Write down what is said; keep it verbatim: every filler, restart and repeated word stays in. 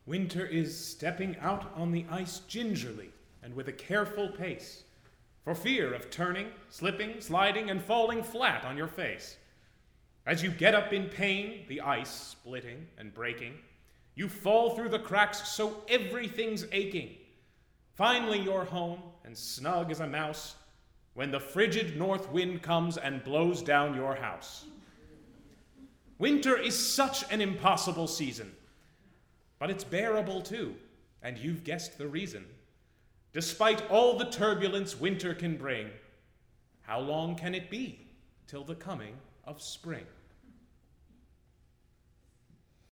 Winter is stepping out on the ice gingerly and with a careful pace, for fear of turning, slipping, sliding, and falling flat on your face. As you get up in pain, the ice splitting and breaking, you fall through the cracks so everything's aching. Finally you're home and snug as a mouse when the frigid north wind comes and blows down your house. Winter is such an impossible season, but it's bearable too, and you've guessed the reason. Despite all the turbulence winter can bring, how long can it be till the coming of spring?